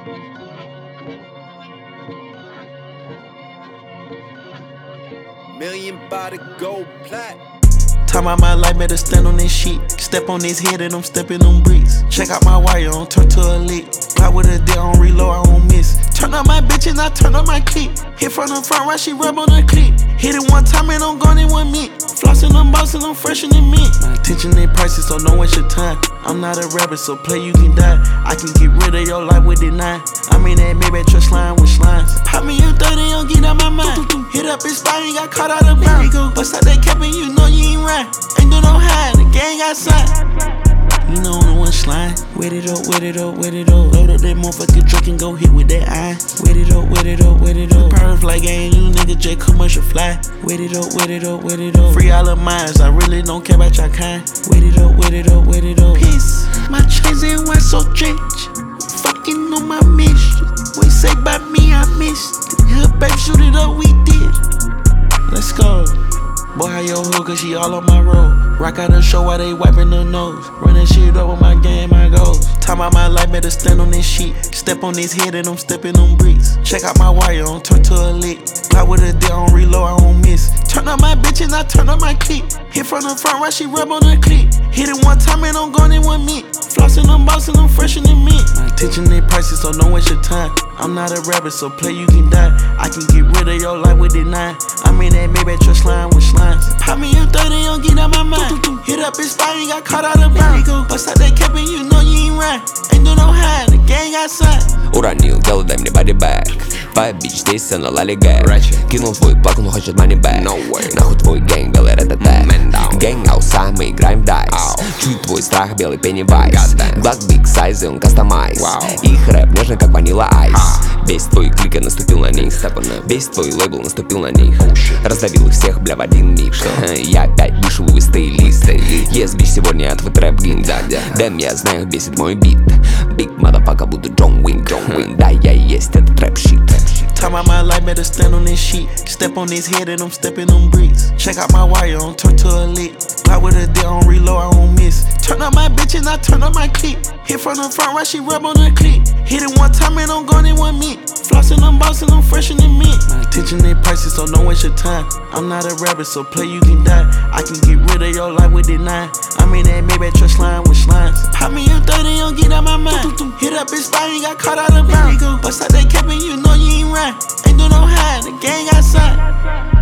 Million by the gold plat. Time out my life, better stand on this shit. Step on his head and I'm stepping on bricks. Check out my wire, on turn to a lick. Fly with a deal on reload, I won't miss. Turn up my bitch and I turn up my clip. Hit from the front right, she rub on the clip. Hit it one time and I'm gone in 1 minute. Flossing, I'm bossing, I'm fresh in the mint. My attention they prices, so don't waste your time. I'm not a rapper, so play you can die. I can get rid of your life with it 9. I'm in that Maybach truck slime with slimes. Pop me in 30, don't get out my mind. Hit up his spine, he got caught out of bounds. Bust out that cap and you know you ain't right. Ain't do no hide, the gang got signed. You know I'm the one slime. Wet it up, wet it up, wet it up. Load up that motherfucking truck and go hit with that eye. Wet it up, wet it up, wet it up. Perfect like ain't you nigga J commercial fly. Wet it up, wet it up, wet it up. Free all of mines, I really don't care about your kind. Wet it up, wet it up, wet it up. Peace, my chains ain't white so trench. Fucking on my mission. What you say about me, I missed. Hood babe, shoot it up, we did. Let's go. Boy, how your hood, cause she all on my road. Rock out the show while they wiping their nose. Run that shit up with my game, my goals. Time out my life, better stand on this shit. Step on his head and I'm stepping on bricks. Check out my wire, on turn to a lick. Fly with a deal on reload, I won't miss. Turn up my bitch and I turn up my clip. Hit from the front right, she rub on the clip. Hit it one time and I'm gone in 1 minute. Flossing, I'm bossing, I'm fresh in the mint. My attention they prices, so don't waste your time. I'm not a rapper, so play you can die. I can get rid of your life with it 9. I'm in that Maybach truck slime with slimes. Pop me in 30, don't get out my mind. Hit up his spine, he got caught out of bounds. Bust out that cap and you know you ain't right. Ain't do no hide, the gang got signed. Уронил, дело, дай мне бодибэк. Твоя бич здесь, все на лалигэ. Кинул твой бак, он хочет манибэк. Нахуй твой гэнг, белый рэтэтэй. Гэнг ауса, мы играем в дайс. Чуть твой страх, белый пеннивайз. Глаз биг сайз, и он кастомайз. Их рэп нежно, как ванила айс. Весь твой клик, я наступил на них. Весь твой лейбл наступил на них. Раздавил их всех, бля, в один миг. Я опять вышел из стейлиста. Yes, бич, сегодня твой трэп-гин. Дэм, я знаю, бесит мой бит. Big motherfucker, буду Джон Уин. Да, я есть этот трэп-щит. Time out my life, better stand on this shit. Step on his head and I'm stepping on bricks. Check out my wire, on turn to a lick. Fly with a deal on reload, I won't miss. Turn up my bitch and I turn up my clip. Hit from the front right, she rub on the clip. Hit it one time and I'm gone in 1 minute. Flossing, I'm bossing, I'm fresh in the mint. My attention they prices, so don't waste your time. I'm not a rapper, so play you can die. I can get rid of your life with it 9. I'm in that Maybach truck slime with slimes. Pop me in 30, don't get out my mind. Hit up his spine, he got caught out of bounds. Bust out that cap and you know you ain't right. Ain't do no hide, the gang got signed.